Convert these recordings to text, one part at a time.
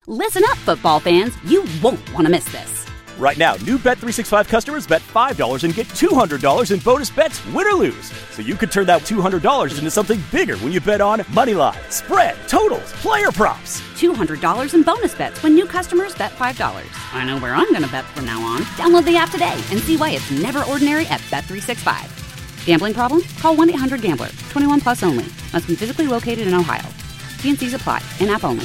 Listen up, football fans. You won't want to miss this. Right now, new Bet365 customers bet $5 and get $200 in bonus bets, win or lose. So you could turn that $200 into something bigger when you bet on money line, spread, totals, player props. $200 in bonus bets when new customers bet $5. I know where I'm going to bet from now on. Download the app today and see why it's never ordinary at Bet365. Gambling problem? Call 1-800-GAMBLER. 21 plus only. Must be physically located in Ohio. T&Cs apply. In-app only.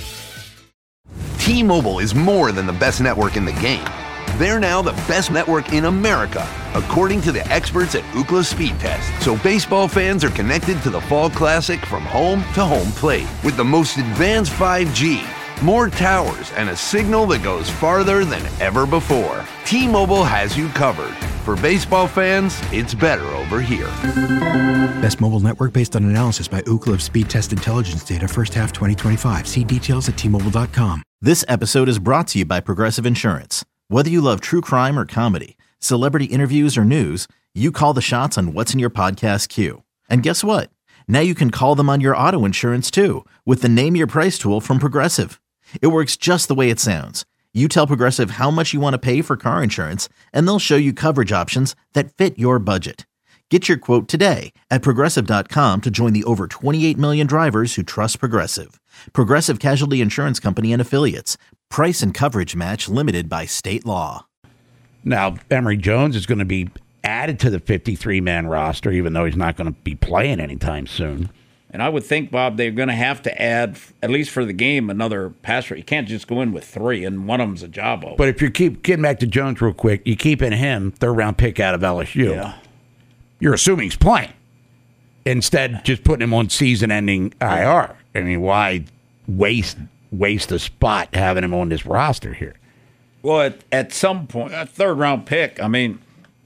T-Mobile is more than the best network in the game. They're now the best network in America, according to the experts at Ookla Speed Test. So baseball fans are connected to the Fall Classic from home to home plate with the most advanced 5G, more towers, and a signal that goes farther than ever before. T-Mobile has you covered. For baseball fans, it's better over here. Best mobile network based on analysis by Ookla of Speed Test Intelligence data first half 2025. See details at T-Mobile.com. This episode is brought to you by Progressive Insurance. Whether you love true crime or comedy, celebrity interviews or news, you call the shots on what's in your podcast queue. And guess what? Now you can call them on your auto insurance too with the Name Your Price tool from Progressive. It works just the way it sounds. You tell Progressive how much you want to pay for car insurance, and they'll show you coverage options that fit your budget. Get your quote today at Progressive.com to join the over 28 million drivers who trust Progressive. Progressive Casualty Insurance Company and Affiliates. Price and coverage match limited by state law. Now, Emory Jones is going to be added to the 53-man roster, even though he's not going to be playing anytime soon. And I would think, Bob, they're going to have to add, at least for the game, another passer. You can't just go in with three, and one of them's a job open. But if you keep getting back to Jones real quick, you keep in him, third-round pick out of LSU. Yeah. You're assuming he's playing. Instead, just putting him on season-ending IR. I mean, why waste a spot having him on this roster here? Well, at some point, a third-round pick, I mean,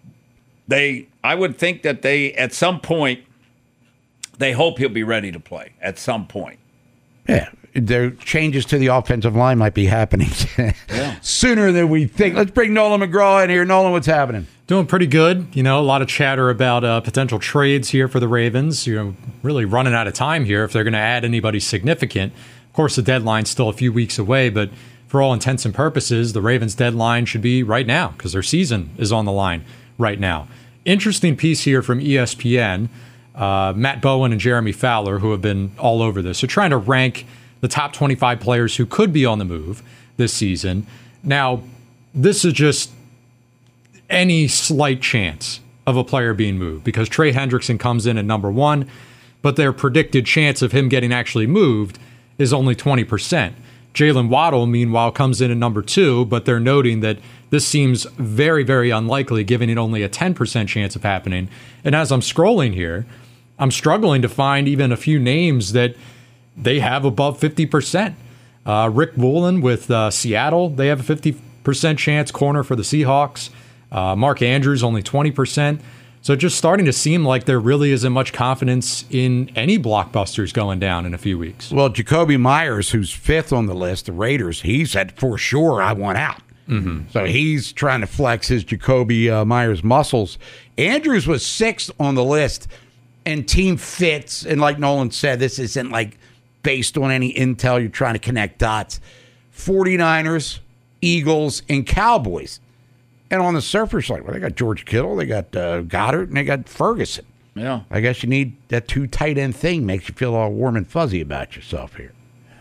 I would think that at some point, they hope he'll be ready to play at some point. Yeah, their changes to the offensive line might be happening sooner than we think. Let's bring Nolan McGraw in here. Nolan, what's happening? Doing pretty good. You know, a lot of chatter about potential trades here for the Ravens. You know, really running out of time here if they're going to add anybody significant. Of course, the deadline's still a few weeks away, but for all intents and purposes, the Ravens' deadline should be right now because their season is on the line right now. Interesting piece here from ESPN. Matt Bowen and Jeremy Fowler, who have been all over this, are trying to rank the top 25 players who could be on the move this season. Now, this is just any slight chance of a player being moved because Trey Hendrickson comes in at number 1, but their predicted chance of him getting actually moved is only 20%. Jalen Waddle, meanwhile, comes in at number 2, but they're noting that this seems very, very unlikely, giving it only a 10% chance of happening. And as I'm scrolling here, I'm struggling to find even a few names that they have above 50%. Rick Woolen with Seattle, they have a 50% chance, corner for the Seahawks. Mark Andrews, only 20%. So just starting to seem like there really isn't much confidence in any blockbusters going down in a few weeks. Well, Jacoby Myers, who's 5th on the list, the Raiders, he said, for sure, I want out. Mm-hmm. So he's trying to flex his Jacoby Myers muscles. Andrews was 6th on the list, and team fits. And like Nolan said, this isn't like based on any intel. You're trying to connect dots. 49ers, Eagles, and Cowboys. And on the surface, like, well, they got George Kittle, they got Goddard, and they got Ferguson. Yeah. I guess you need that 2 tight end thing. Makes you feel all warm and fuzzy about yourself here.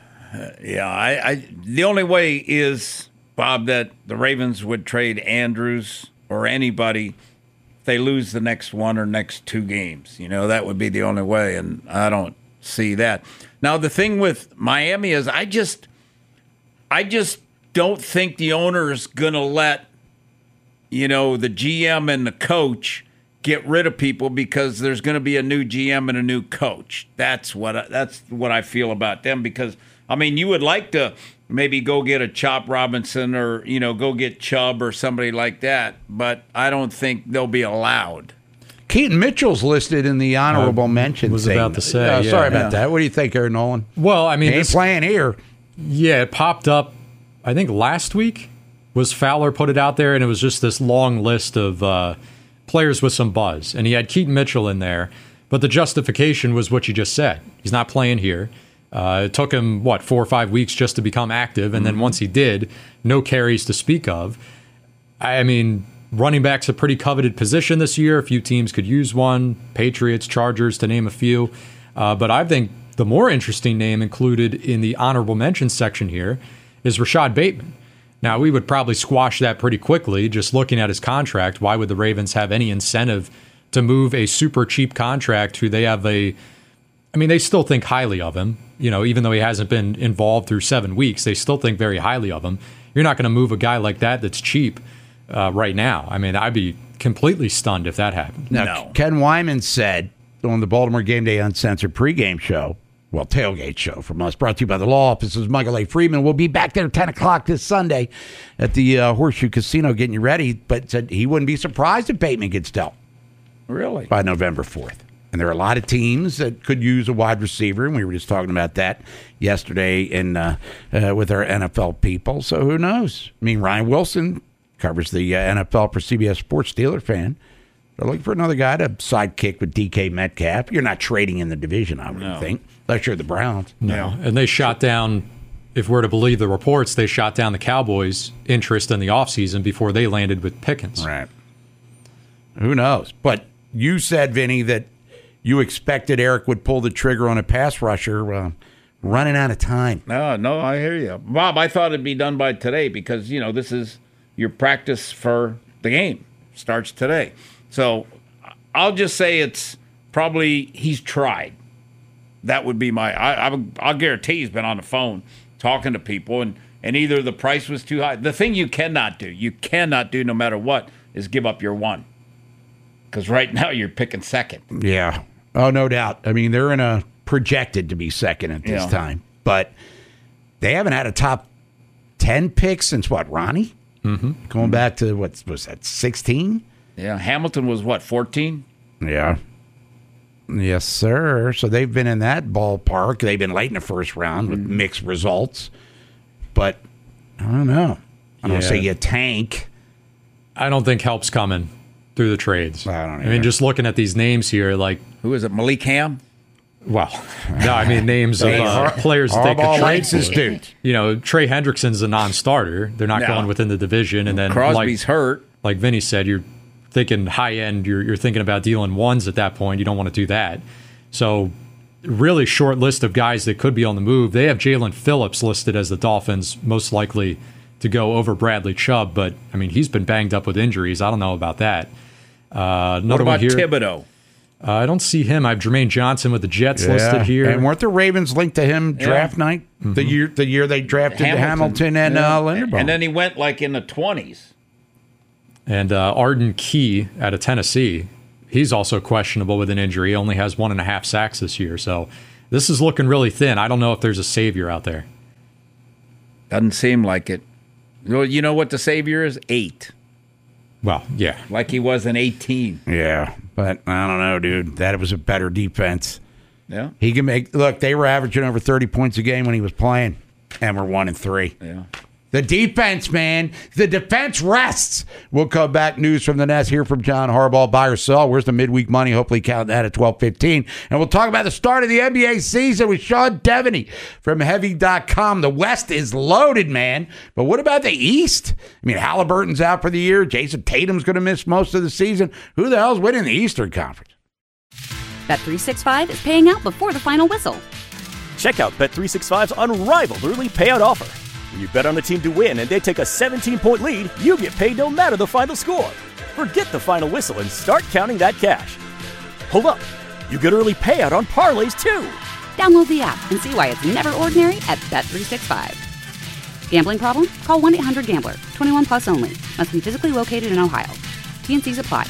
I the only way is, Bob, that the Ravens would trade Andrews or anybody if they lose the next 1 or next 2 games. You know, that would be the only way, and I don't see that. Now, the thing with Miami is I just don't think the owner is going to let, you know, the GM and the coach get rid of people because there's going to be a new GM and a new coach. That's what I feel about them because, I mean, you would like to maybe go get a Chop Robinson or, you know, go get Chubb or somebody like that, but I don't think they'll be allowed. Keaton Mitchell's listed in the honorable mention. Was about to say. Sorry about that. What do you think, Aaron Nolan? Well, I mean, he ain't playing here. Yeah, it popped up, I think last week was Fowler put it out there, and it was just this long list of players with some buzz. And he had Keaton Mitchell in there, but the justification was what you just said. He's not playing here. It took him, 4 or 5 weeks just to become active, and then once he did, no carries to speak of. I mean, running back's a pretty coveted position this year. A few teams could use one, Patriots, Chargers, to name a few. But I think the more interesting name included in the honorable mention section here is Rashad Bateman. Now, we would probably squash that pretty quickly, just looking at his contract. Why would the Ravens have any incentive to move a super cheap contract who they have they still think highly of him. Even though he hasn't been involved through 7 weeks, they still think very highly of him. You're not going to move a guy like that that's cheap right now. I mean, I'd be completely stunned if that happened. Now, Ken Wyman said on the Baltimore Game Day Uncensored pregame show, tailgate show from us, brought to you by the law offices, Michael A. Friedman. We'll be back there at 10 o'clock this Sunday at the Horseshoe Casino getting you ready, but said he wouldn't be surprised if Bateman gets dealt. Really? By November 4th. And there are a lot of teams that could use a wide receiver, and we were just talking about that yesterday with our NFL people. So who knows? I mean, Ryan Wilson covers the NFL for CBS Sports, Steeler fan. They're looking for another guy to sidekick with DK Metcalf. You're not trading in the division, I wouldn't think, unless you're the Browns. No, and they shot down, if we're to believe the reports, they shot down the Cowboys' interest in the offseason before they landed with Pickens. Right. Who knows? But you said, Vinny, that you expected Eric would pull the trigger on a pass rusher, running out of time. No, I hear you. Bob, I thought it'd be done by today because, this is your practice for the game. Starts today. So I'll just say it's probably he's tried. That would be I'll guarantee he's been on the phone talking to people, and either the price was too high. The thing you cannot do no matter what, is give up your one. Because right now you're picking second. Yeah. Oh, no doubt. I mean, they're projected to be second at this time. But they haven't had a top 10 pick since Ronnie? Mm-hmm. Going back to, what was that, 16? Yeah. Hamilton was, 14? Yeah. Yes, sir. So they've been in that ballpark. They've been late in the first round with mixed results. But I don't know. I don't say you tank. I don't think help's coming through the trades. I don't know. I mean, just looking at these names here, like... Who is it, Malik Ham? Well, no, I mean names of players that they could trade for. Dude. Trey Hendrickson's a non-starter. They're not going within the division. And then Crosby's hurt. Like Vinny said, you're thinking high-end. You're thinking about dealing ones at that point. You don't want to do that. So really short list of guys that could be on the move. They have Jalen Phillips listed as the Dolphins most likely to go over Bradley Chubb. But, I mean, he's been banged up with injuries. I don't know about that. What about Thibodeau? I don't see him. I have Jermaine Johnson with the Jets listed here. And weren't the Ravens linked to him draft night? Mm-hmm. The year they drafted Hamilton and Linderbaum. And then he went in the 20s. And Arden Key out of Tennessee, he's also questionable with an injury. He only has 1.5 sacks this year. So this is looking really thin. I don't know if there's a savior out there. Doesn't seem like it. You know what the savior is? 8. Well, yeah. Like he was in 18. Yeah, but I don't know, dude. That was a better defense. Yeah. He can look, they were averaging over 30 points a game when he was playing, and we're 1-3. Yeah. The defense, man. The defense rests. We'll come back. News from the Nest. Hear from John Harbaugh. Buy or sell. Where's the midweek money? Hopefully count that at 12:15. And we'll talk about the start of the NBA season with Sean Devaney from Heavy.com. The West is loaded, man. But what about the East? I mean, Halliburton's out for the year. Jason Tatum's going to miss most of the season. Who the hell's winning the Eastern Conference? Bet365 is paying out before the final whistle. Check out Bet365's unrivaled early payout offer. When you bet on a team to win and they take a 17-point lead, you get paid no matter the final score. Forget the final whistle and start counting that cash. Hold up. You get early payout on parlays, too. Download the app and see why it's never ordinary at Bet365. Gambling problem? Call 1-800-GAMBLER. 21 plus only. Must be physically located in Ohio. T&Cs apply.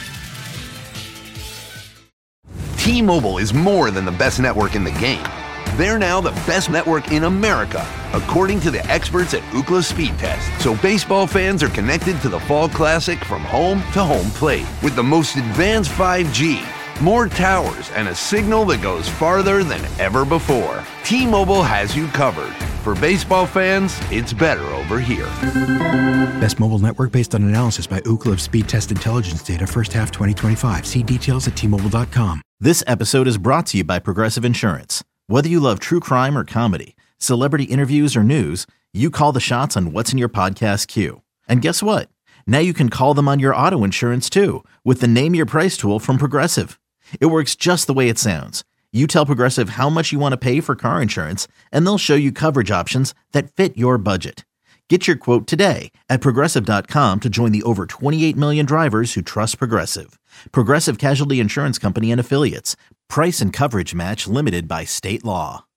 T-Mobile is more than the best network in the game. They're now the best network in America, according to the experts at Ookla Speed Test. So baseball fans are connected to the Fall Classic from home to home plate with the most advanced 5G, more towers, and a signal that goes farther than ever before. T-Mobile has you covered. For baseball fans, it's better over here. Best mobile network based on analysis by Ookla of Speed Test Intelligence data first half 2025. See details at T-Mobile.com. This episode is brought to you by Progressive Insurance. Whether you love true crime or comedy, celebrity interviews or news, you call the shots on what's in your podcast queue. And guess what? Now you can call them on your auto insurance too with the Name Your Price tool from Progressive. It works just the way it sounds. You tell Progressive how much you want to pay for car insurance, and they'll show you coverage options that fit your budget. Get your quote today at Progressive.com to join the over 28 million drivers who trust Progressive. Progressive Casualty Insurance Company and Affiliates. Price and coverage match limited by state law.